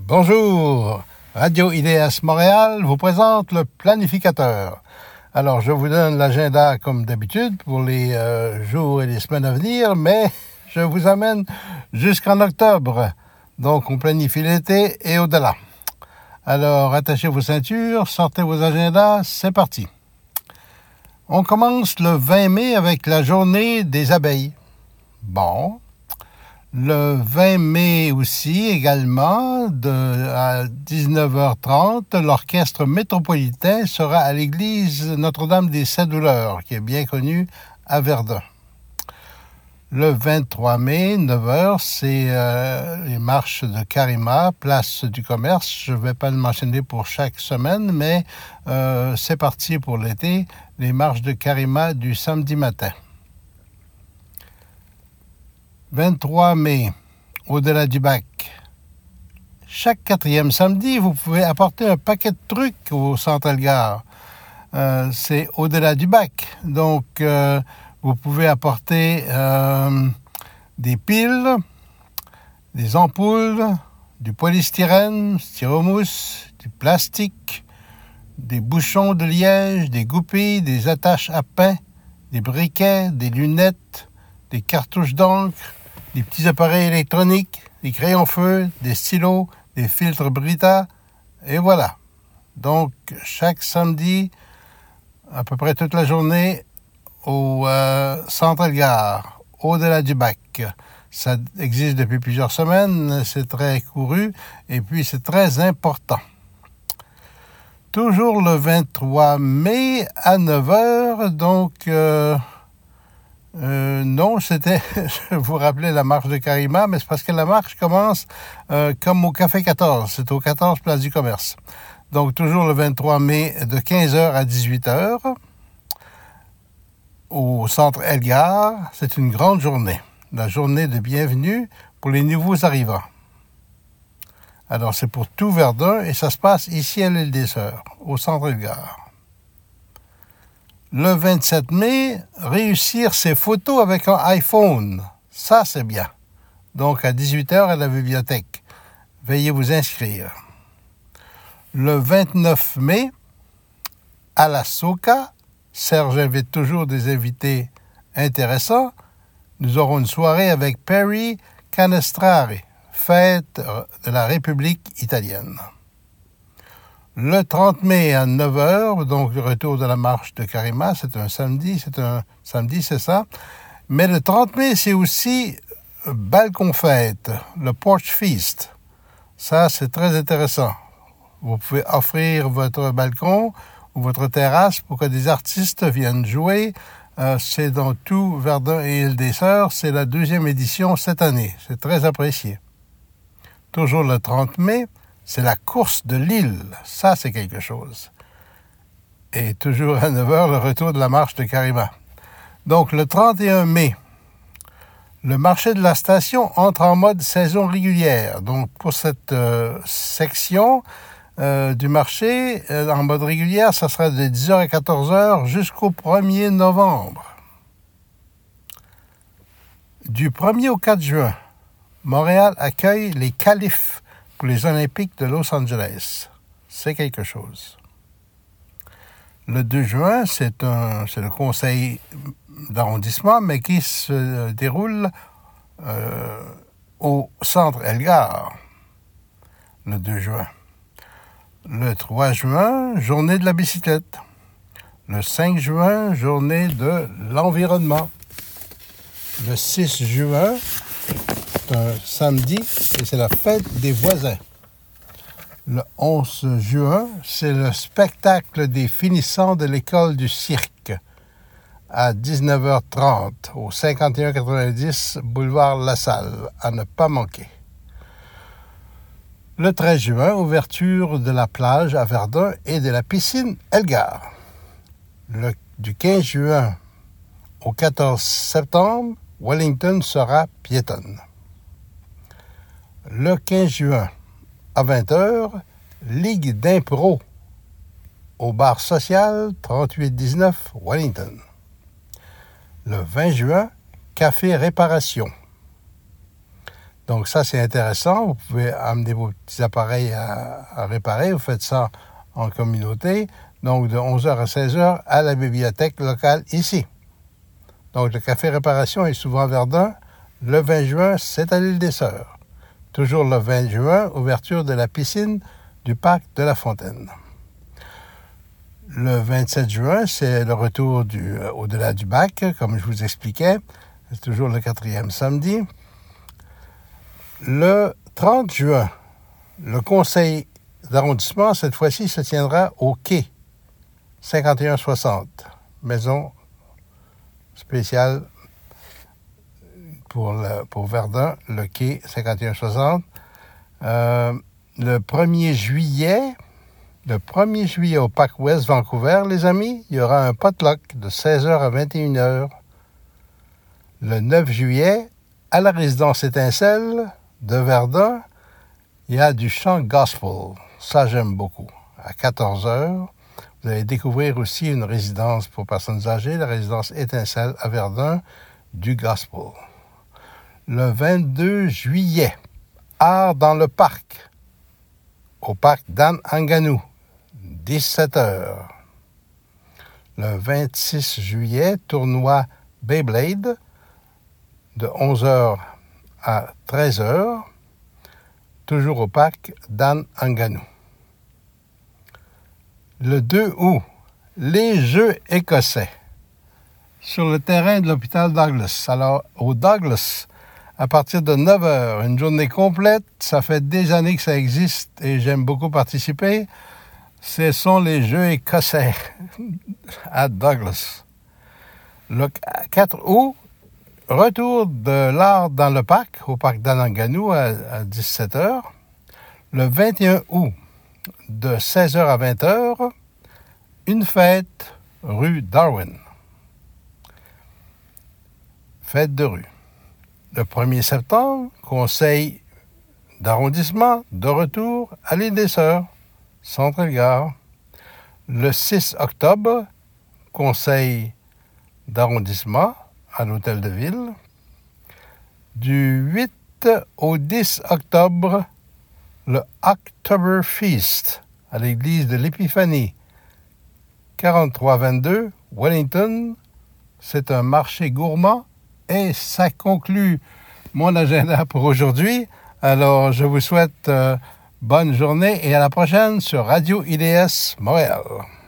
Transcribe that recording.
Bonjour, Radio IDS Montréal vous présente le planificateur. Alors, je vous donne l'agenda comme d'habitude pour les jours et les semaines à venir, mais je vous amène jusqu'en octobre. Donc, on planifie l'été et au-delà. Alors, attachez vos ceintures, sortez vos agendas, c'est parti. On commence le 20 mai avec la journée des abeilles. Bon. Le 20 mai aussi, également, à 19h30, l'orchestre métropolitain sera à l'église Notre-Dame des Sept-Douleurs, qui est bien connue à Verdun. Le 23 mai, 9h, c'est les marches de Karima, place du commerce. Je ne vais pas le mentionner pour chaque semaine, mais c'est parti pour l'été, les marches de Karima du samedi matin. 23 mai, au-delà du bac. Chaque 4e samedi, vous pouvez apporter un paquet de trucs au Centre Elgar. C'est au-delà du bac. Donc, vous pouvez apporter des piles, des ampoules, du polystyrène, styromousse, du plastique, des bouchons de liège, des goupilles, des attaches à pain, des briquets, des lunettes, des cartouches d'encre, des petits appareils électroniques, des crayons feu, des stylos, des filtres Brita, et voilà. Donc, chaque samedi, à peu près toute la journée, au Centre Elgar, au-delà du bac. Ça existe depuis plusieurs semaines, c'est très couru, et puis c'est très important. Toujours le 23 mai à 9h, donc... non, c'était, je vous rappelais la marche de Karima, mais c'est parce que la marche commence comme au Café 14, c'est au 14 Place du Commerce. Donc, toujours le 23 mai, de 15h à 18h, au Centre Elgar, c'est une grande journée, la journée de bienvenue pour les nouveaux arrivants. Alors, c'est pour tout Verdun, et ça se passe ici à l'Île des Sœurs, au Centre Elgar. Le 27 mai, réussir ses photos avec un iPhone. Ça, c'est bien. Donc, à 18h à la bibliothèque. Veuillez vous inscrire. Le 29 mai, à la Soca, Serge invite toujours des invités intéressants. Nous aurons une soirée avec Perry Canestrari, fête de la République italienne. Le 30 mai à 9h, donc le retour de la marche de Karima, c'est un samedi, c'est ça. Mais le 30 mai, c'est aussi Balcon Fête, le Porch Feast. Ça, c'est très intéressant. Vous pouvez offrir votre balcon ou votre terrasse pour que des artistes viennent jouer. C'est dans tout Verdun et Île-des-Sœurs. C'est la 2e édition cette année. C'est très apprécié. Toujours le 30 mai, c'est la course de l'île. Ça, c'est quelque chose. Et toujours à 9h, le retour de la marche de Karima. Donc, le 31 mai, le marché de la station entre en mode saison régulière. Donc, pour cette section du marché, en mode régulière, ça sera de 10h à 14h jusqu'au 1er novembre. Du 1er au 4 juin, Montréal accueille les Califs pour les Olympiques de Los Angeles. C'est quelque chose. Le 2 juin, c'est le conseil d'arrondissement, mais qui se déroule au Centre Elgar, le 2 juin. Le 3 juin, journée de la bicyclette. Le 5 juin, journée de l'environnement. Le 6 juin, c'est un samedi et c'est la fête des voisins. Le 11 juin, c'est le spectacle des finissants de l'école du cirque à 19h30 au 5190 boulevard Lassalle, à ne pas manquer. Le 13 juin, ouverture de la plage à Verdun et de la piscine Elgar. Du 15 juin au 14 septembre, Wellington sera piétonne. Le 15 juin, à 20h, Ligue d'impro au bar social 3819 Wellington. Le 20 juin, Café Réparation. Donc ça, c'est intéressant. Vous pouvez amener vos petits appareils à réparer. Vous faites ça en communauté. Donc de 11h à 16h à la bibliothèque locale ici. Donc le café réparation est souvent à Verdun. Le 20 juin, c'est à l'île des Sœurs. Toujours le 20 juin, ouverture de la piscine du parc de la Fontaine. Le 27 juin, c'est le retour au-delà du bac, comme je vous expliquais. C'est toujours le 4e samedi. Le 30 juin, le conseil d'arrondissement, cette fois-ci, se tiendra au quai 5160, maison spéciale pour Verdun, le quai 5160. Le 1er juillet au Parc Ouest Vancouver, les amis, il y aura un potluck de 16h à 21h. Le 9 juillet, à la résidence Étincelle de Verdun, il y a du chant gospel. Ça, j'aime beaucoup. À 14h, vous allez découvrir aussi une résidence pour personnes âgées, la résidence Étincelle à Verdun, du gospel. Le 22 juillet, art dans le parc, au parc d'Anne-Anganou, 17h. Le 26 juillet, tournoi Beyblade, de 11h à 13h, toujours au parc d'Anne-Anganou. Le 2 août, les Jeux écossais, sur le terrain de l'hôpital Douglas. Alors, au Douglas, à partir de 9h, une journée complète, ça fait des années que ça existe et j'aime beaucoup participer. Ce sont les Jeux écossais à Douglas. Le 4 août, retour de l'art dans le parc, au parc d'Anne-Anganou à 17h. Le 21 août, de 16h à 20h, une fête rue Darwin. Fête de rue. Le 1er septembre, conseil d'arrondissement, de retour à l'île des Sœurs, Centre-Gare. Le 6 octobre, conseil d'arrondissement à l'hôtel de ville. Du 8 au 10 octobre, le Oktoberfest à l'église de l'Épiphanie, 4322 Wellington. C'est un marché gourmand et ça conclut mon agenda pour aujourd'hui. Alors, je vous souhaite bonne journée et à la prochaine sur Radio IDS Montréal.